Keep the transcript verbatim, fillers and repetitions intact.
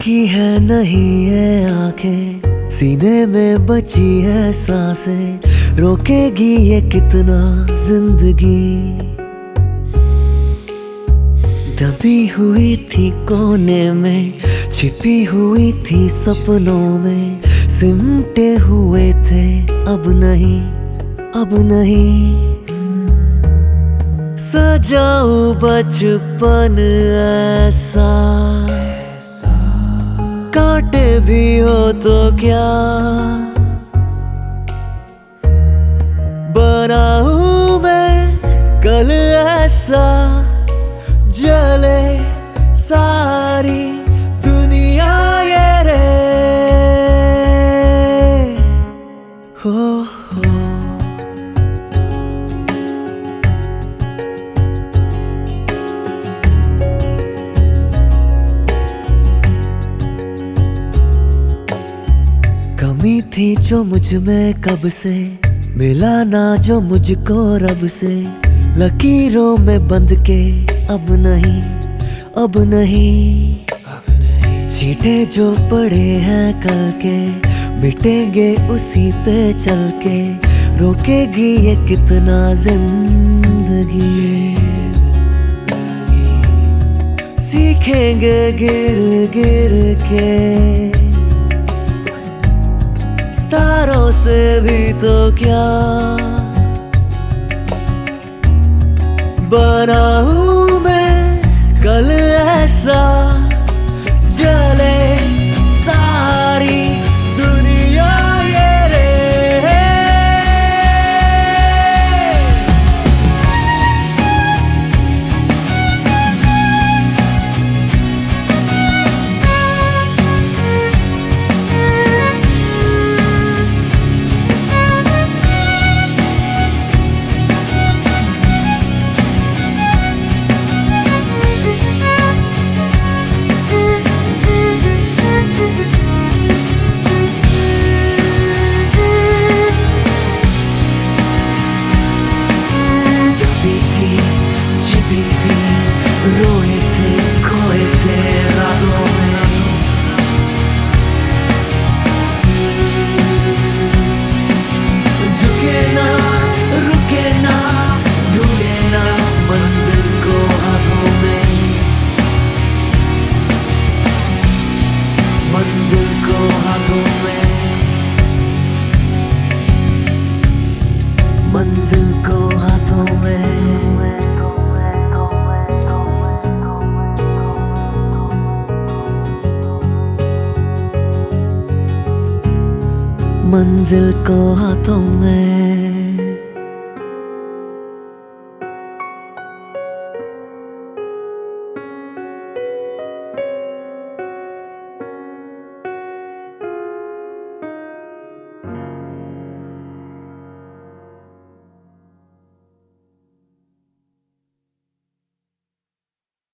थकी है नहीं है आंखें, सीने में बची है सांसें, रोकेगी ये कितना जिंदगी। दबी हुई थी कोने में, छिपी हुई थी सपनों में, सिमटे हुए थे अब नहीं, अब नहीं। सजाऊं बचपन ऐसा, कांटे भी हो तो क्या, बनाऊं मैं कल ऐसा, जले सारी दुनिया ये रे हो हो। कमी थी जो मुझ में कब से, मिला ना जो मुझको रब से, लकीरों में बंध के अब नहीं, अब नहीं। छींटे जो पड़े हैं कल के, मिटेंगे उसी पे चल के, रोकेगी ये कितना जिंदगी। सीखेंगे गिर गिर के, तारों से भी तो क्या, बनाऊं मैं कल ऐसा, जले सारी दुनिया ये रे। रोए थे खोए थे रातों में, झुके ना रुके ना, ढूंढे ना मंजिल को हाथों में, मंजिल को हाथों में, मंजिल को हाथों में। मंजिल को हाथों में।